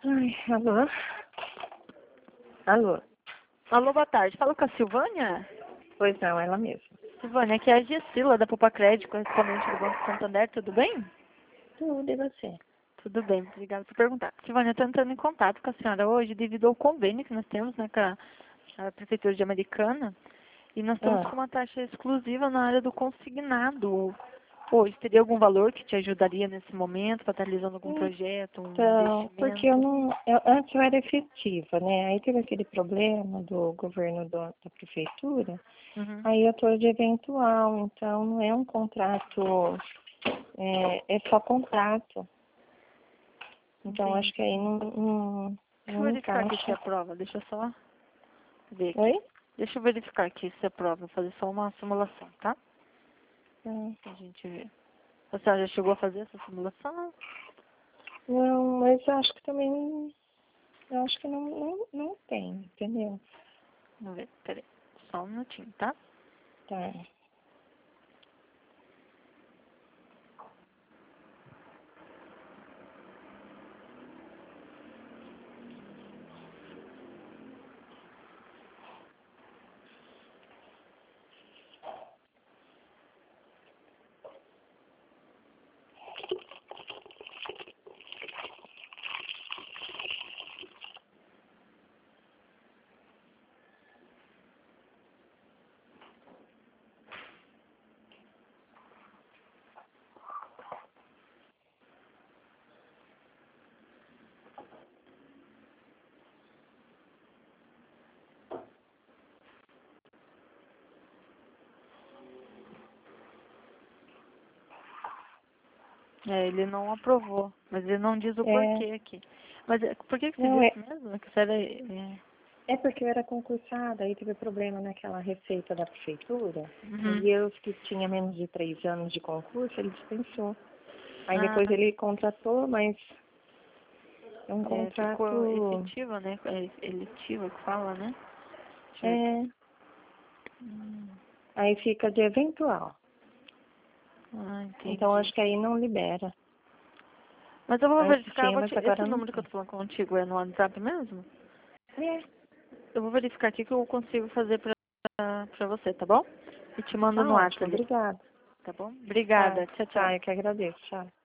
Ai, alô? Alô? Alô, boa tarde. Fala com a Silvânia? Pois não, ela mesma. Silvânia, aqui é a Gessila, da Poupa Crédito, correspondente do Banco Santander. Tudo bem? Tudo, e você? Tudo bem, obrigada por perguntar. Silvânia, eu estou entrando em contato com a senhora hoje devido ao convênio que nós temos, né, com a Prefeitura de Americana. E nós estamos com uma taxa exclusiva na área do consignado. Hoje, teria algum valor que te ajudaria nesse momento, para estar realizando algum projeto, um Então, investimento? porque antes eu era efetiva, né? Aí teve aquele problema do governo da prefeitura, Uhum. aí eu tô de eventual, então não é um contrato, é só contrato. Então Entendi. acho que aí Deixa eu não verificar aqui se encaixa. aprova. Deixa eu só ver aqui. Oi? Deixa eu verificar aqui se aprova. Vou fazer só uma simulação, tá? Ah, Pra gente ver. A senhora já chegou a fazer essa simulação? não, mas eu acho que também, eu acho que não tem, entendeu? Vamos ver. Peraí. Só um minutinho, tá? Tá. É, ele não aprovou. Mas ele não diz o É, porquê aqui. Mas por que você não, disse mesmo? Que você era... é porque eu era concursada, aí teve problema naquela receita da prefeitura, Uhum. e eu que tinha menos de 3 anos de concurso, ele dispensou. Aí Ah, depois ele contratou, mas é um ficou contrato, efetiva, né? É eletiva que fala, né? Deixa eu ver aqui. é, Hum. aí fica de eventual. Ah, Então entendi. acho que aí não libera. Mas eu vou Antes verificar, tinha, mas esse agora não número que eu tem. tô falando contigo é no WhatsApp mesmo? É, Eu vou verificar aqui que eu consigo fazer pra você, tá bom? E te mando tá no WhatsApp ótimo, ali, obrigada. tá bom? Tá, Obrigada. Tchau, tchau. tá, eu que agradeço, tchau.